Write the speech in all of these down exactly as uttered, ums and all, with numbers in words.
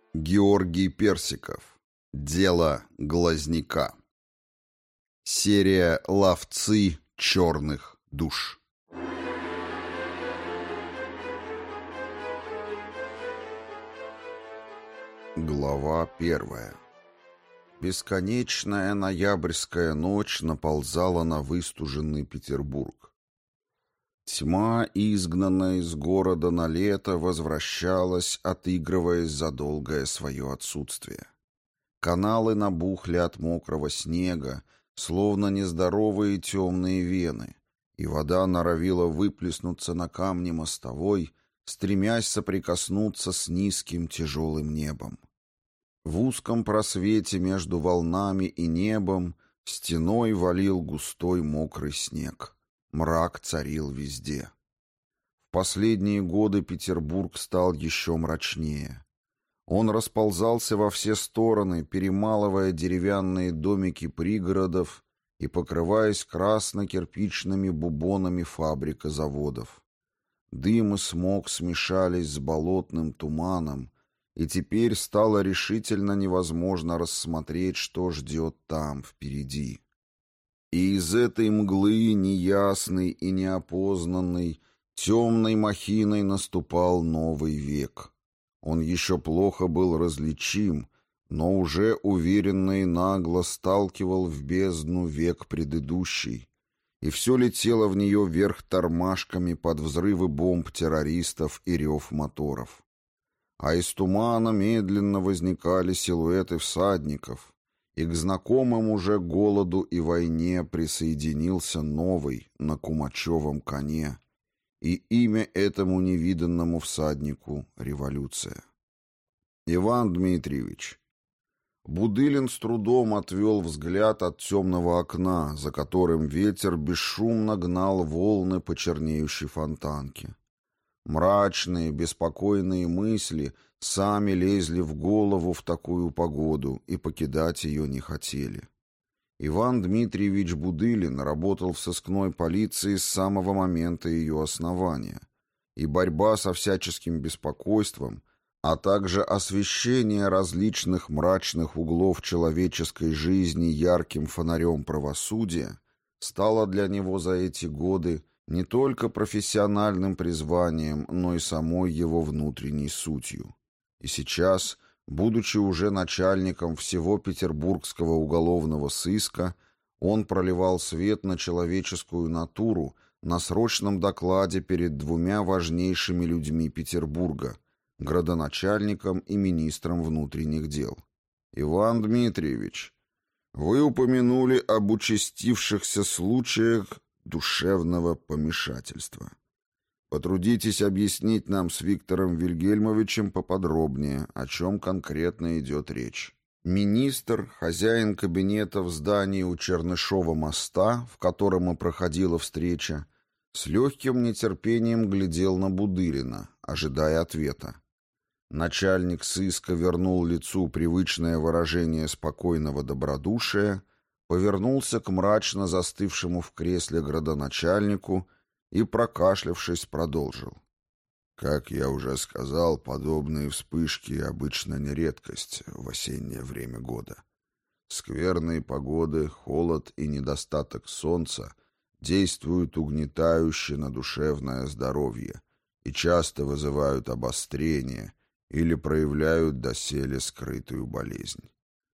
Георгий Персиков. Дело глазняка. Серия «Ловцы черных душ». Глава первая. Бесконечная ноябрьская ночь наползала на выстуженный Петербург. Тьма, изгнанная из города на лето, возвращалась, отыгрываясь за долгое свое отсутствие. Каналы набухли от мокрого снега, словно нездоровые темные вены, и вода норовила выплеснуться на камни мостовой, стремясь соприкоснуться с низким тяжелым небом. В узком просвете между волнами и небом стеной валил густой мокрый снег. Мрак царил везде. В последние годы Петербург стал еще мрачнее. Он расползался во все стороны, перемалывая деревянные домики пригородов и покрываясь красно-кирпичными бубонами фабрик и заводов. Дым и смог смешались с болотным туманом, и теперь стало решительно невозможно рассмотреть, что ждет там, впереди. И из этой мглы, неясной и неопознанной, темной махиной наступал новый век. Он еще плохо был различим, но уже уверенно и нагло сталкивал в бездну век предыдущий, и все летело в нее вверх тормашками под взрывы бомб террористов и рев моторов. А из тумана медленно возникали силуэты всадников, и к знакомым уже голоду и войне присоединился новый на Кумачевом коне, и имя этому невиданному всаднику — революция. Иван Дмитриевич. Будылин с трудом отвел взгляд от темного окна, за которым ветер бесшумно гнал волны по чернеющей фонтанке. Мрачные, беспокойные мысли сами лезли в голову в такую погоду и покидать ее не хотели. Иван Дмитриевич Будылин работал в сыскной полиции с самого момента ее основания, и борьба со всяческим беспокойством, а также освещение различных мрачных углов человеческой жизни ярким фонарем правосудия стало для него за эти годы не только профессиональным призванием, но и самой его внутренней сутью. И сейчас, будучи уже начальником всего петербургского уголовного сыска, он проливал свет на человеческую натуру на срочном докладе перед двумя важнейшими людьми Петербурга — градоначальником и министром внутренних дел. «Иван Дмитриевич, вы упомянули об участившихся случаях душевного помешательства. Потрудитесь объяснить нам с Виктором Вильгельмовичем поподробнее, о чем конкретно идет речь». Министр, хозяин кабинета в здании у Чернышова моста, в котором и проходила встреча, с легким нетерпением глядел на Будылина, ожидая ответа. Начальник сыска вернул лицу привычное выражение спокойного добродушия, повернулся к мрачно застывшему в кресле градоначальнику и, прокашлявшись, продолжил. Как я уже сказал, подобные вспышки обычно не редкость в осеннее время года. Скверные погоды, холод и недостаток солнца действуют угнетающе на душевное здоровье и часто вызывают обострение или проявляют доселе скрытую болезнь.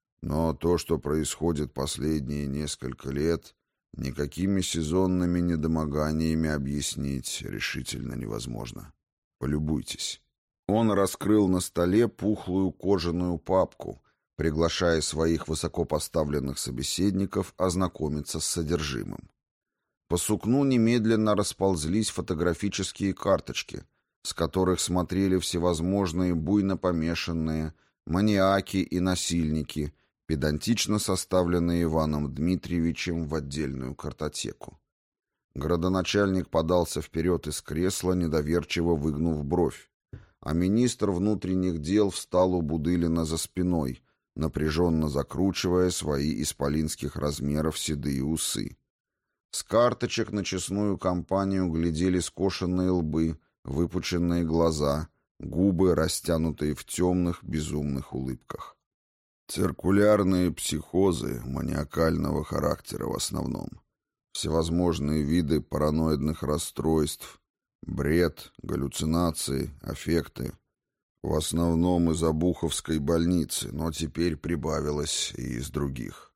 Но то, что происходит последние несколько лет, никакими сезонными недомоганиями объяснить решительно невозможно. Полюбуйтесь. Он раскрыл на столе пухлую кожаную папку, приглашая своих высокопоставленных собеседников ознакомиться с содержимым. По сукну немедленно расползлись фотографические карточки, с которых смотрели всевозможные буйно помешанные, маниаки и насильники, педантично составленные Иваном Дмитриевичем в отдельную картотеку. Градоначальник подался вперед из кресла, недоверчиво выгнув бровь, а министр внутренних дел встал у Будылина за спиной, напряженно закручивая свои исполинских размеров седые усы. С карточек на честную компанию глядели скошенные лбы, выпученные глаза, губы, растянутые в темных, безумных улыбках. Циркулярные психозы маниакального характера в основном. Всевозможные виды параноидных расстройств, бред, галлюцинации, аффекты. В основном из Обуховской больницы, но теперь прибавилось и из других.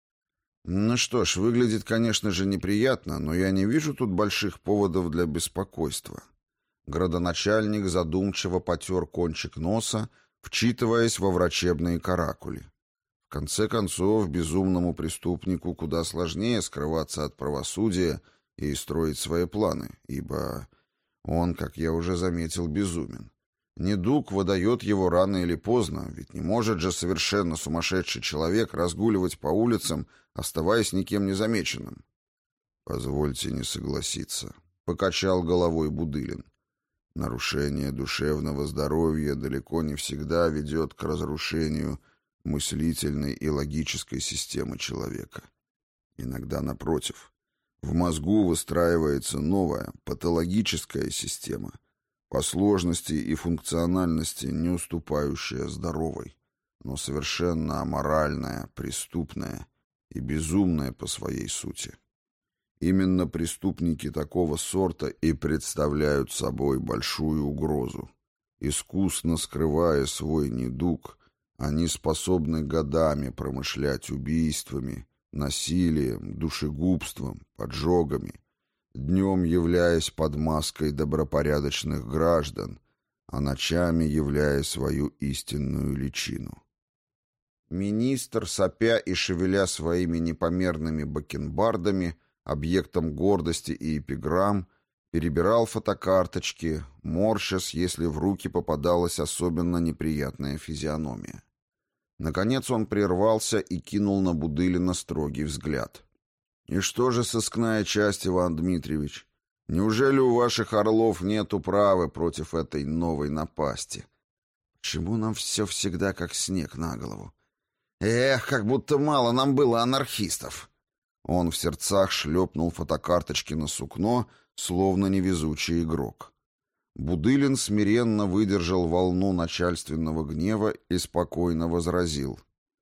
Ну что ж, выглядит, конечно же, неприятно, но я не вижу тут больших поводов для беспокойства. Градоначальник задумчиво потер кончик носа, вчитываясь во врачебные каракули. В конце концов, безумному преступнику куда сложнее скрываться от правосудия и строить свои планы, ибо он, как я уже заметил, безумен. Недуг выдает его рано или поздно, ведь не может же совершенно сумасшедший человек разгуливать по улицам, оставаясь никем не замеченным. «Позвольте не согласиться», — покачал головой Будылин. «Нарушение душевного здоровья далеко не всегда ведет к разрушению мыслительной и логической системы человека. Иногда, напротив, в мозгу выстраивается новая, патологическая система, по сложности и функциональности не уступающая здоровой, но совершенно аморальная, преступная и безумная по своей сути. Именно преступники такого сорта и представляют собой большую угрозу. Искусно скрывая свой недуг, они способны годами промышлять убийствами, насилием, душегубством, поджогами, днем являясь под маской добропорядочных граждан, а ночами являя свою истинную личину. Министр, сопя и шевеля своими непомерными бакенбардами, объектом гордости и эпиграмм, перебирал фотокарточки, морщась, если в руки попадалась особенно неприятная физиономия. Наконец он прервался и кинул на Будылина строгий взгляд. «И что же сыскная часть, Иван Дмитриевич? Неужели у ваших орлов нет управы против этой новой напасти? Почему нам все всегда как снег на голову? Эх, как будто мало нам было анархистов!» Он в сердцах шлепнул фотокарточки на сукно, словно невезучий игрок. Будылин смиренно выдержал волну начальственного гнева и спокойно возразил.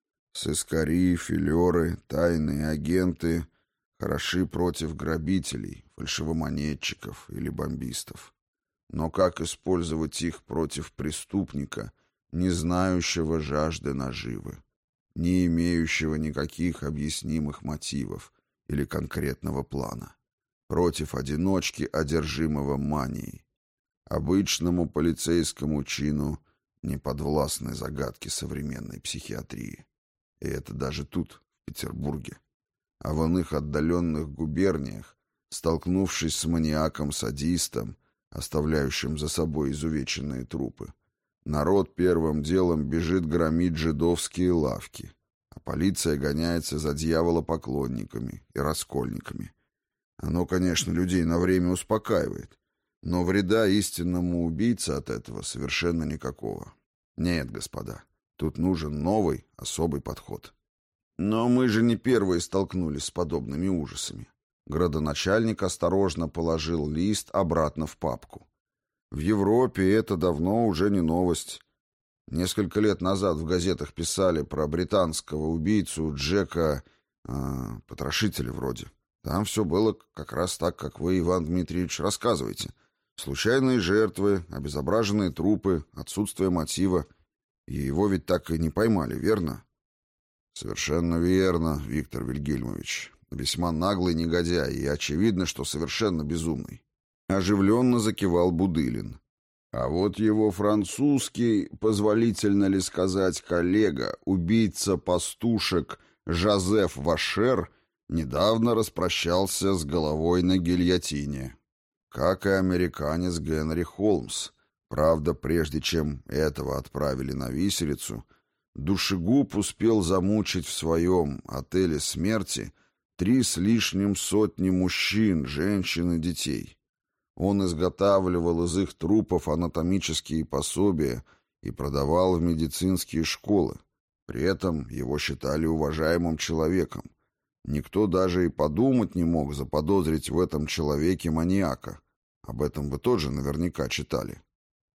«Сыскари, филеры, тайные агенты хороши против грабителей, фальшивомонетчиков или бомбистов. Но как использовать их против преступника, не знающего жажды наживы, не имеющего никаких объяснимых мотивов или конкретного плана, против одиночки, одержимого манией? Обычному полицейскому чину не подвластны загадки современной психиатрии. И это даже тут, в Петербурге. А в иных отдаленных губерниях, столкнувшись с маниаком-садистом, оставляющим за собой изувеченные трупы, народ первым делом бежит громить жидовские лавки, а полиция гоняется за дьяволопоклонниками и раскольниками. Оно, конечно, людей на время успокаивает, но вреда истинному убийце от этого совершенно никакого. Нет, господа, тут нужен новый, особый подход. Но мы же не первые столкнулись с подобными ужасами. Градоначальник осторожно положил лист обратно в папку. В Европе это давно уже не новость. Несколько лет назад в газетах писали про британского убийцу Джека, э, потрошителя вроде. Там все было как раз так, как вы, Иван Дмитриевич, рассказываете. Случайные жертвы, обезображенные трупы, отсутствие мотива. И его ведь так и не поймали, верно? Совершенно верно, Виктор Вильгельмович. Весьма наглый негодяй, и очевидно, что совершенно безумный. Оживленно закивал Будылин. А вот его французский, позволительно ли сказать, коллега, убийца пастушек Жозеф Вашер, недавно распрощался с головой на гильотине. Как и американец Генри Холмс. Правда, прежде чем этого отправили на виселицу, душегуб успел замучить в своем отеле смерти три с лишним сотни мужчин, женщин и детей. Он изготавливал из их трупов анатомические пособия и продавал в медицинские школы. При этом его считали уважаемым человеком. Никто даже и подумать не мог заподозрить в этом человеке маньяка. Об этом вы тоже наверняка читали.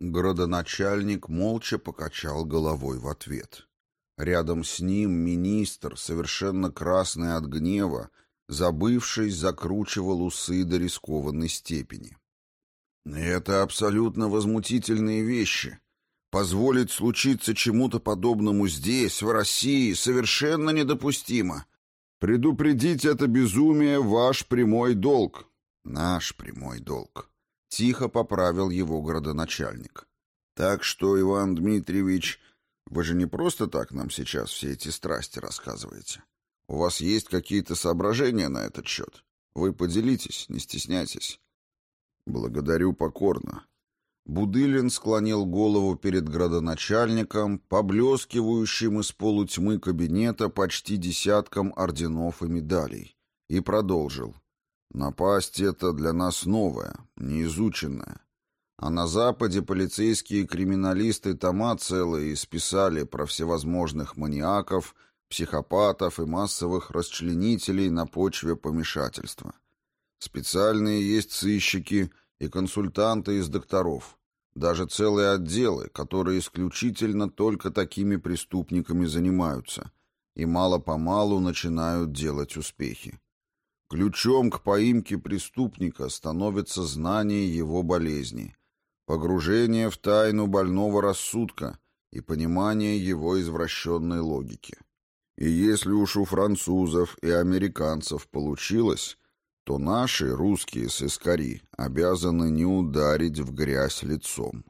Градоначальник молча покачал головой в ответ. Рядом с ним министр, совершенно красный от гнева, забывшись, закручивал усы до рискованной степени. «Это абсолютно возмутительные вещи. Позволить случиться чему-то подобному здесь, в России, совершенно недопустимо. Предупредить это безумие — ваш прямой долг». «Наш прямой долг», — тихо поправил его градоначальник. «Так что, Иван Дмитриевич, вы же не просто так нам сейчас все эти страсти рассказываете. У вас есть какие-то соображения на этот счет? Вы поделитесь, не стесняйтесь». «Благодарю покорно». Будылин склонил голову перед градоначальником, поблескивающим из полутьмы кабинета почти десятком орденов и медалей, и продолжил. «Напасть — это для нас новое, неизученное. А на Западе полицейские криминалисты тома целые исписали про всевозможных маниаков, психопатов и массовых расчленителей на почве помешательства. Специальные есть сыщики и консультанты из докторов, даже целые отделы, которые исключительно только такими преступниками занимаются и мало-помалу начинают делать успехи. Ключом к поимке преступника становится знание его болезни, погружение в тайну больного рассудка и понимание его извращенной логики. И если уж у французов и американцев получилось, то наши, русские сыскари, обязаны не ударить в грязь лицом.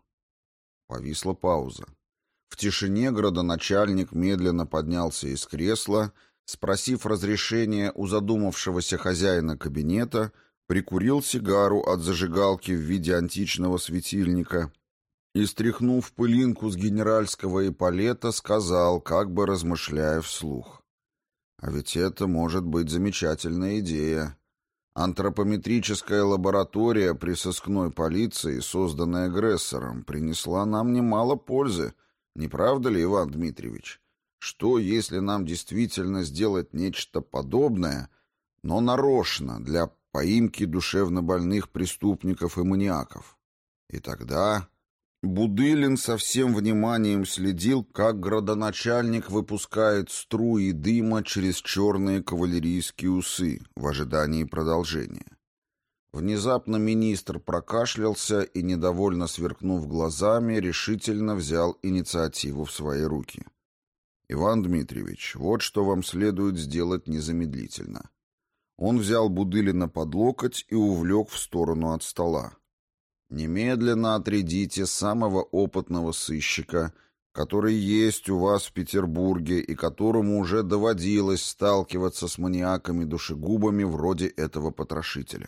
Повисла пауза. В тишине градоначальник медленно поднялся из кресла, спросив разрешения у задумавшегося хозяина кабинета, прикурил сигару от зажигалки в виде античного светильника и, стряхнув пылинку с генеральского эполета, сказал, как бы размышляя вслух. «А ведь это может быть замечательная идея. Антропометрическая лаборатория при сыскной полиции, созданная агрессором, принесла нам немало пользы. Не правда ли, Иван Дмитриевич? Что, если нам действительно сделать нечто подобное, но нарочно для поимки душевнобольных преступников и маниаков? И тогда...» Будылин со всем вниманием следил, как градоначальник выпускает струи дыма через черные кавалерийские усы в ожидании продолжения. Внезапно министр прокашлялся и, недовольно сверкнув глазами, решительно взял инициативу в свои руки. «Иван Дмитриевич, вот что вам следует сделать незамедлительно». Он взял Будылина под локоть и увлек в сторону от стола. «Немедленно отрядите самого опытного сыщика, который есть у вас в Петербурге и которому уже доводилось сталкиваться с маниаками-душегубами вроде этого потрошителя.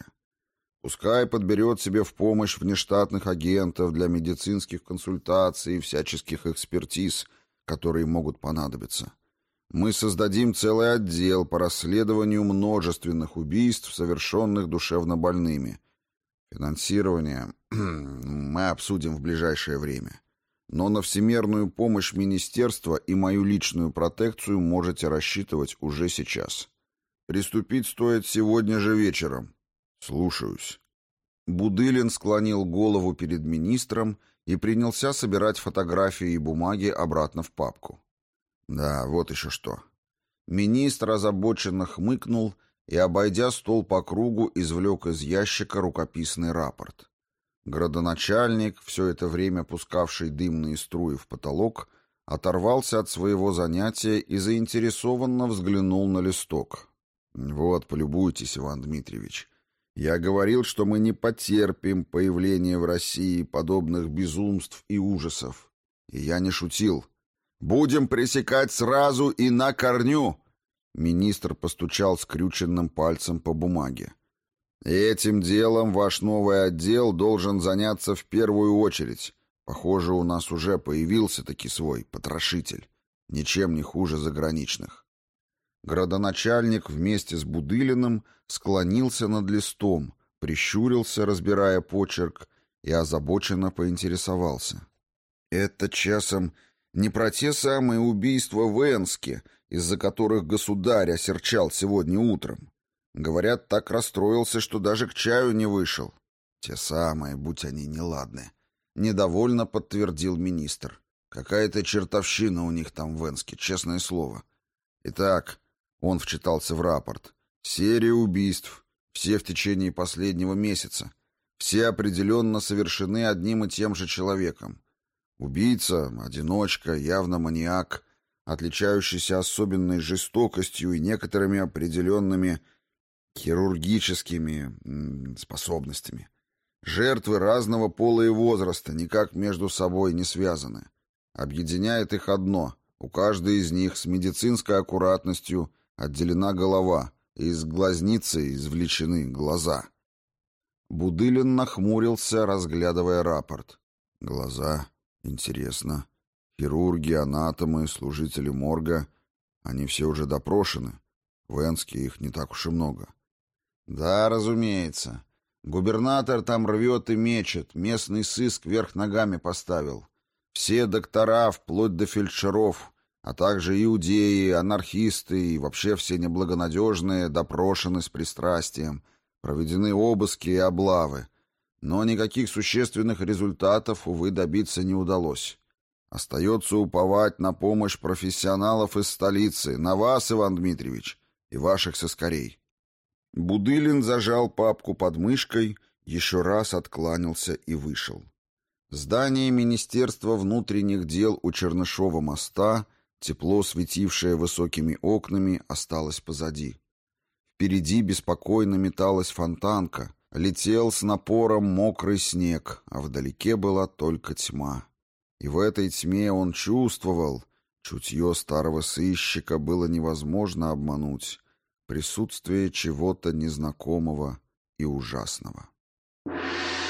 Пускай подберет себе в помощь внештатных агентов для медицинских консультаций и всяческих экспертиз, которые могут понадобиться. Мы создадим целый отдел по расследованию множественных убийств, совершенных душевнобольными. Финансирование мы обсудим в ближайшее время. Но на всемерную помощь министерства и мою личную протекцию можете рассчитывать уже сейчас. Приступить стоит сегодня же вечером. Слушаюсь». Будылин склонил голову перед министром и принялся собирать фотографии и бумаги обратно в папку. «Да, вот еще что». Министр озабоченно хмыкнул и, обойдя стол по кругу, извлек из ящика рукописный рапорт. Градоначальник, все это время пускавший дымные струи в потолок, оторвался от своего занятия и заинтересованно взглянул на листок. «Вот, полюбуйтесь, Иван Дмитриевич. Я говорил, что мы не потерпим появления в России подобных безумств и ужасов. И я не шутил. Будем пресекать сразу и на корню!» Министр постучал скрюченным пальцем по бумаге. «Этим делом ваш новый отдел должен заняться в первую очередь. Похоже, у нас уже появился-таки свой потрошитель. Ничем не хуже заграничных». Градоначальник вместе с Будылиным склонился над листом, прищурился, разбирая почерк, и озабоченно поинтересовался. «Это часом не про те самые убийства в Энске, из-за которых государь осерчал сегодня утром? Говорят, так расстроился, что даже к чаю не вышел». «Те самые, будь они неладны. недовольно подтвердил министр. Какая-то чертовщина у них там в Энске, честное слово. Итак, он вчитался в рапорт. Серия убийств, все в течение последнего месяца. Все определенно совершены одним и тем же человеком. Убийца, одиночка, явно маньяк, отличающийся особенной жестокостью и некоторыми определенными хирургическими м, способностями. Жертвы разного пола и возраста никак между собой не связаны. Объединяет их одно. У каждой из них с медицинской аккуратностью отделена голова, и из глазницы извлечены глаза. Будылин нахмурился, разглядывая рапорт. Глаза. Интересно. Хирурги, анатомы, служители морга. Они все уже допрошены. В Энске их не так уж и много. Да, разумеется. Губернатор там рвет и мечет, местный сыск вверх ногами поставил. Все доктора, вплоть до фельдшеров, а также иудеи, анархисты и вообще все неблагонадежные допрошены с пристрастием, проведены обыски и облавы. Но никаких существенных результатов, увы, добиться не удалось. Остается уповать на помощь профессионалов из столицы, на вас, Иван Дмитриевич, и ваших сыскарей. Будылин зажал папку под мышкой, еще раз откланялся и вышел. Здание Министерства внутренних дел у Чернышова моста, тепло светившее высокими окнами, осталось позади. Впереди беспокойно металась фонтанка, летел с напором мокрый снег, а вдалеке была только тьма. И в этой тьме он чувствовал, чутье старого сыщика было невозможно обмануть, присутствие чего-то незнакомого и ужасного.